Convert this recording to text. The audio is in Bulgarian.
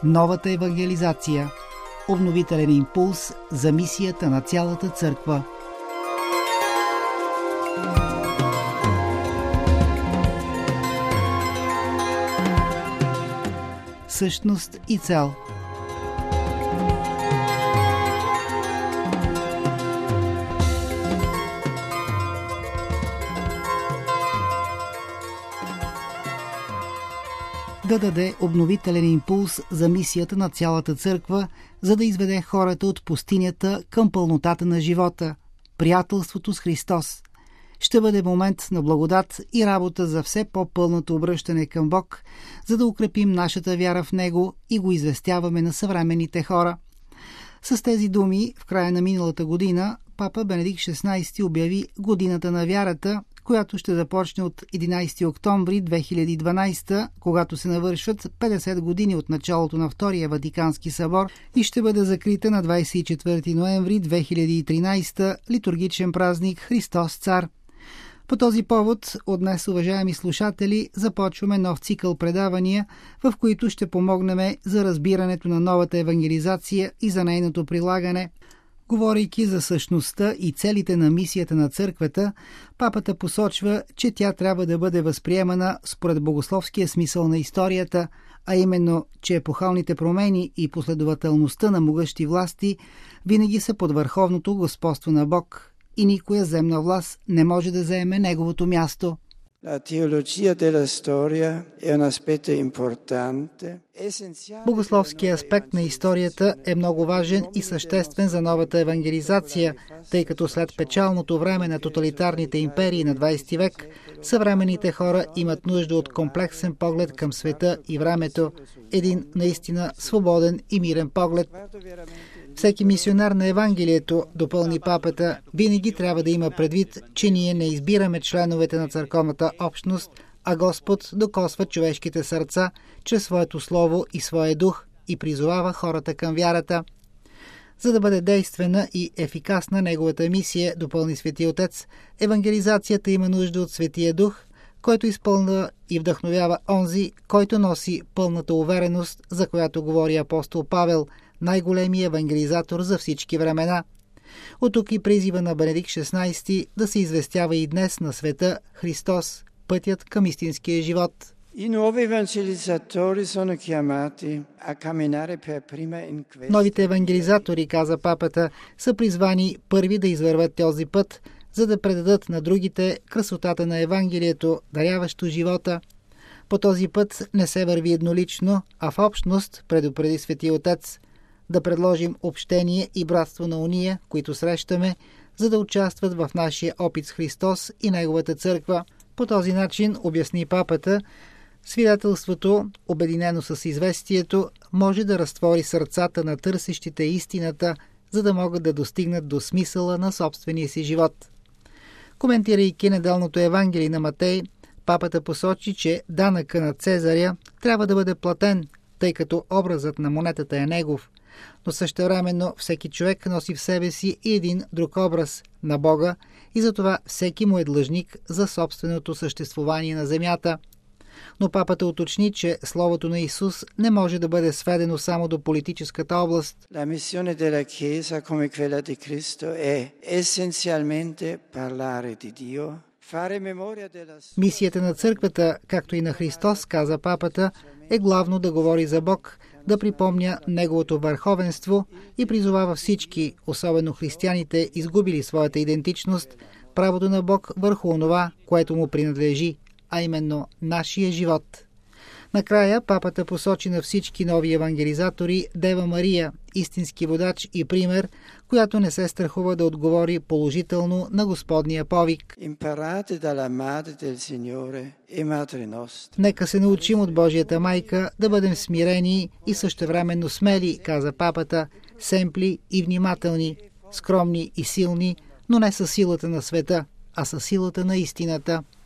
Новата евангелизация. Обновителен импулс за мисията на цялата църква. Същност и цел. Да даде обновителен импулс за мисията на цялата църква, за да изведе хората от пустинята към пълнотата на живота, приятелството с Христос. Ще бъде момент на благодат и работа за все по-пълното обръщане към Бог, за да укрепим нашата вяра в Него и го известяваме на съвременните хора. С тези думи, в края на миналата година, папа Бенедикт XVI обяви годината на вярата, която ще започне от 11 октомври 2012, когато се навършват 50 години от началото на Втория Ватикански събор и ще бъде закрита на 24 ноември 2013, литургичен празник Христос Цар. По този повод, от днес, уважаеми слушатели, започваме нов цикъл предавания, в които ще помогнем за разбирането на новата евангелизация и за нейното прилагане. Говорейки за същността и целите на мисията на църквата, папата посочва, че тя трябва да бъде възприемана според богословския смисъл на историята, а именно, че епохалните промени и последователността на могъщи власти винаги са под върховното господство на Бог и никоя земна власт не може да заеме неговото място. Богословският аспект на историята е много важен и съществен за новата евангелизация, тъй като след печалното време на тоталитарните империи на 20 век, съвременните хора имат нужда от комплексен поглед към света и времето, един наистина свободен и мирен поглед. Всеки мисионар на Евангелието, допълни папата, винаги трябва да има предвид, че ние не избираме членовете на църковната общност, а Господ докосва човешките сърца чрез своето слово и своя дух и призовава хората към вярата. За да бъде действена и ефикасна неговата мисия, допълни Свети Отец, евангелизацията има нужда от Светия Дух, който изпълнява и вдъхновява онзи, който носи пълната увереност, за която говори апостол Павел, най-големият евангелизатор за всички времена. От тук и призива на Бенедикт XVI да се известява и днес на света Христос, пътят към истинския живот. Новите евангелизатори, каза папата, са призвани първи да извървят този път, за да предадат на другите красотата на Евангелието, даряващо живота. По този път не се върви еднолично, а в общност, предупреди Свети Отец, да предложим общение и братство на уния, които срещаме, за да участват в нашия опит с Христос и Неговата църква. По този начин, обясни папата, свидетелството, обединено с известието, може да разтвори сърцата на търсещите истината, за да могат да достигнат до смисъла на собствения си живот. Коментирайки неделното Евангелие на Матей, папата посочи, че данъка на Цезаря трябва да бъде платен, тъй като образът на монетата е негов, но същевременно всеки човек носи в себе си и един друг образ на Бога и затова всеки му е длъжник за собственото съществуване на земята. Но папата уточни, че словото на Исус не може да бъде сведено само до политическата област. La missione della Chiesa come quella di Cristo è essenzialmente parlare di Dio. Мисията на църквата, както и на Христос, каза папата, е главно да говори за Бог, да припомня Неговото върховенство и призовава всички, особено християните, изгубили своята идентичност, правото на Бог върху онова, което му принадлежи, а именно нашия живот. Накрая папата посочи на всички нови евангелизатори Дева Мария, истински водач и пример, която не се страхува да отговори положително на Господния повик. Нека се научим от Божията майка да бъдем смирени и същевременно смели, каза папата, семпли и внимателни, скромни и силни, но не със силата на света, а със силата на истината.